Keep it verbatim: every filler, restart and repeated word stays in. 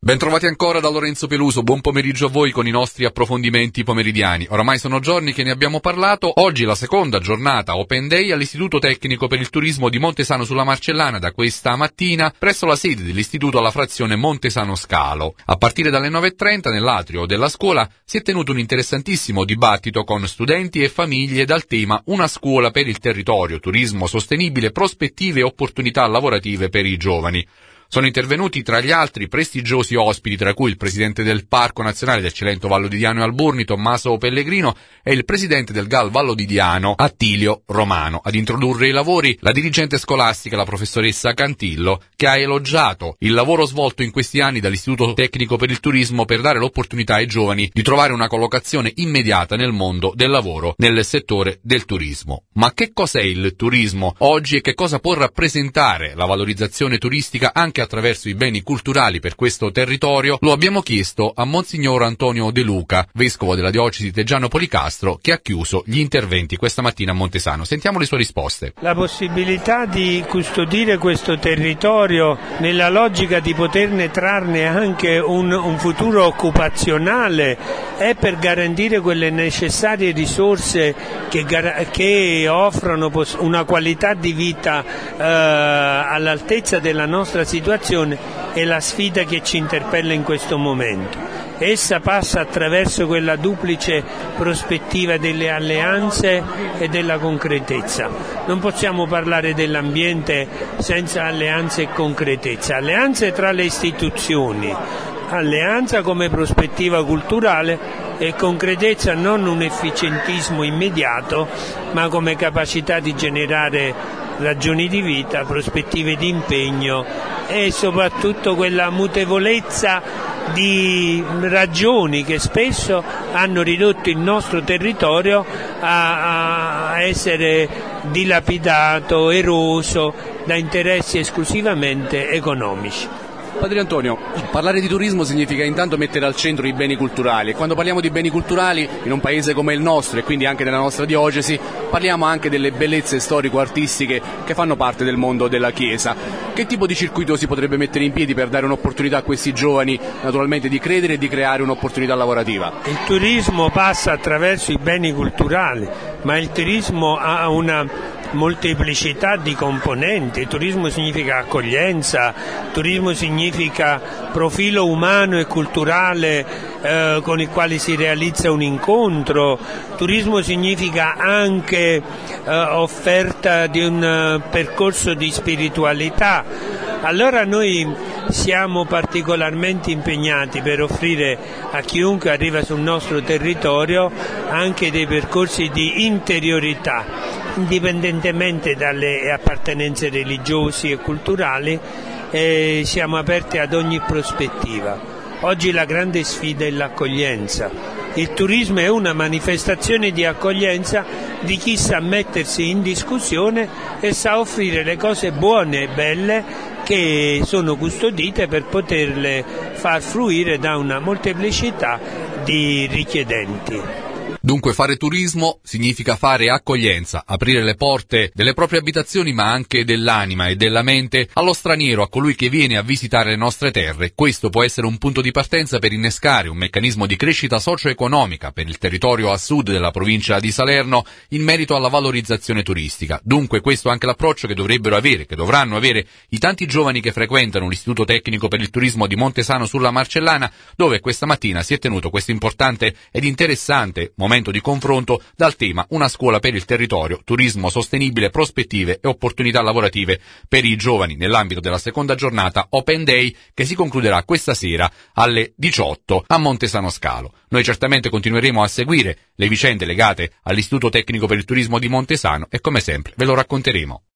Bentrovati ancora da Lorenzo Peluso, buon pomeriggio a voi con i nostri approfondimenti pomeridiani. Oramai sono giorni che ne abbiamo parlato, oggi la seconda giornata Open Day all'Istituto Tecnico per il Turismo di Montesano sulla Marcellana da questa mattina presso la sede dell'istituto alla frazione Montesano Scalo. A partire dalle nove e trenta nell'atrio della scuola si è tenuto un interessantissimo dibattito con studenti e famiglie dal tema Una scuola per il territorio, turismo sostenibile, prospettive e opportunità lavorative per i giovani. Sono intervenuti tra gli altri prestigiosi ospiti, tra cui il presidente del Parco Nazionale del Cilento Vallo di Diano e Alburni, Tommaso Pellegrino, e il presidente del G A L Vallo di Diano, Attilio Romano. Ad introdurre i lavori la dirigente scolastica, la professoressa Cantillo, che ha elogiato il lavoro svolto in questi anni dall'Istituto Tecnico per il Turismo per dare l'opportunità ai giovani di trovare una collocazione immediata nel mondo del lavoro nel settore del turismo. Ma che cos'è il turismo oggi e che cosa può rappresentare la valorizzazione turistica anche attraverso i beni culturali per questo territorio? Lo abbiamo chiesto a Monsignor Antonio De Luca, vescovo della diocesi Teggiano Policastro, che ha chiuso gli interventi questa mattina a Montesano. Sentiamo le sue risposte. La possibilità di custodire questo territorio nella logica di poterne trarne anche un, un futuro occupazionale è per garantire quelle necessarie risorse che, che offrono una qualità di vita eh, all'altezza della nostra situazione. È la sfida che ci interpella in questo momento. Essa passa attraverso quella duplice prospettiva delle alleanze e della concretezza. Non possiamo parlare dell'ambiente senza alleanze e concretezza. Alleanze tra le istituzioni, alleanza come prospettiva culturale e concretezza non un efficientismo immediato, ma come capacità di generare ragioni di vita, prospettive di impegno e soprattutto quella mutevolezza di ragioni che spesso hanno ridotto il nostro territorio a, a essere dilapidato, eroso da interessi esclusivamente economici. Padre Antonio, parlare di turismo significa intanto mettere al centro i beni culturali e quando parliamo di beni culturali in un paese come il nostro e quindi anche nella nostra diocesi parliamo anche delle bellezze storico-artistiche che fanno parte del mondo della Chiesa. Che tipo di circuito si potrebbe mettere in piedi per dare un'opportunità a questi giovani naturalmente di credere e di creare un'opportunità lavorativa? Il turismo passa attraverso i beni culturali, ma il turismo ha una molteplicità di componenti. Il turismo significa accoglienza, turismo significa profilo umano e culturale eh, con il quale si realizza un incontro, turismo significa anche eh, offerta di un uh, percorso di spiritualità. Allora noi siamo particolarmente impegnati per offrire a chiunque arriva sul nostro territorio anche dei percorsi di interiorità, indipendentemente dalle appartenenze religiosi e culturali, eh, siamo aperti ad ogni prospettiva. Oggi la grande sfida è l'accoglienza. Il turismo è una manifestazione di accoglienza di chi sa mettersi in discussione e sa offrire le cose buone e belle che sono custodite per poterle far fruire da una molteplicità di richiedenti. Dunque fare turismo significa fare accoglienza, aprire le porte delle proprie abitazioni ma anche dell'anima e della mente allo straniero, a colui che viene a visitare le nostre terre. Questo può essere un punto di partenza per innescare un meccanismo di crescita socio-economica per il territorio a sud della provincia di Salerno in merito alla valorizzazione turistica. Dunque questo è anche l'approccio che dovrebbero avere, che dovranno avere i tanti giovani che frequentano l'Istituto Tecnico per il Turismo di Montesano sulla Marcellana, dove questa mattina si è tenuto questo importante ed interessante momento di confronto dal tema Una scuola per il territorio, turismo sostenibile, prospettive e opportunità lavorative per i giovani nell'ambito della seconda giornata Open Day che si concluderà questa sera alle diciotto a Montesano Scalo. Noi certamente continueremo a seguire le vicende legate all'Istituto Tecnico per il Turismo di Montesano e come sempre ve lo racconteremo.